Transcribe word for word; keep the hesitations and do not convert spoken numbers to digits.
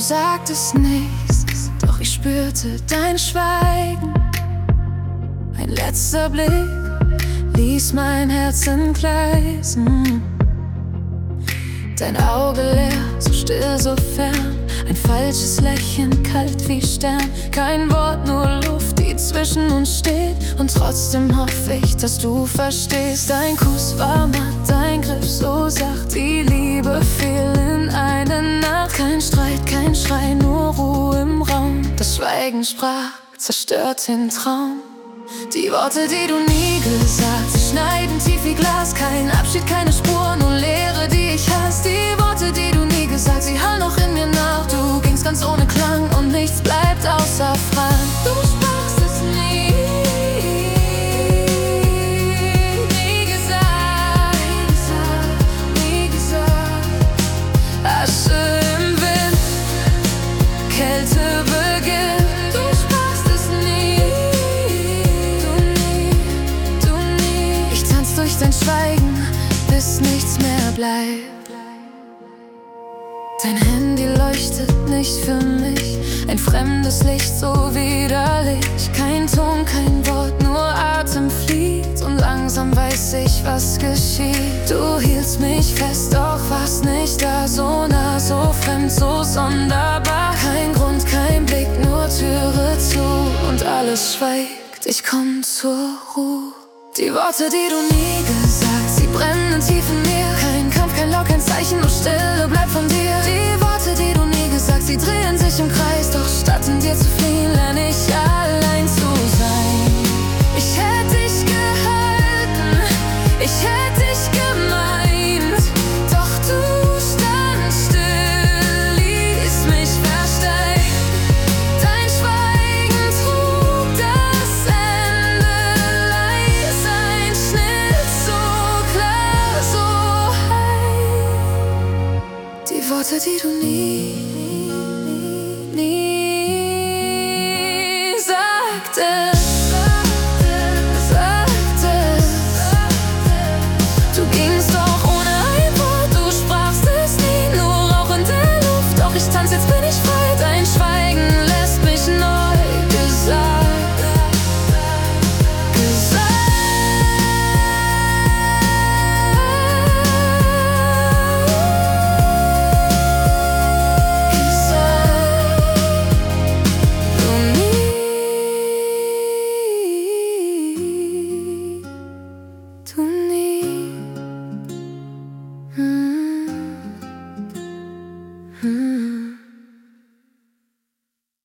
sagtest nichts, doch ich spürte dein Schweigen. Ein letzter Blick ließ mein Herz entgleisen. Dein Auge leer, so still, so fern. Ein falsches Lächeln, kalt wie Stern. Kein Wort, nur Luft, die zwischen uns steht. Und trotzdem hoffe ich, dass du verstehst. Dein Kuss war matt, dein Griff so sacht. Die Liebe fiel in eine Nacht. Kein Streit, kein Schrei, nur Ruhe im Raum. Das Schweigen sprach, zerstört den Traum. Die Worte, die du nie gesagt, sie schneiden tief wie Glas. Kein Abschied, keine Spur, nur Leere, die ich hasse. Die Worte, die du nie gesagt, sie hallen noch in mir nach. Du gingst ganz ohne Klang und nichts bleibt außer Fragen. Du sprachst es nie, nie gesagt, nie gesagt. Asche im Wind, Kälte beginnt. Durch dein Schweigen, bis nichts mehr bleibt. Dein Handy leuchtet nicht für mich, ein fremdes Licht so widerlich. Kein Ton, kein Wort, nur Atem flieht. Und langsam weiß ich, was geschieht. Du hieltst mich fest, doch warst nicht da. So nah, so fremd, so sonderbar. Kein Grund, kein Blick, nur Türe zu. Und alles schweigt, ich komm zur Ruhe. Die Worte, die du nie gesagt, sie brennen tief in mir. Kein Kampf, kein Laut, kein Zeichen, nur Stille bleibt von dir. Die Worte, die du nie gesagt, sie drehen sich im Kreis. Doch statt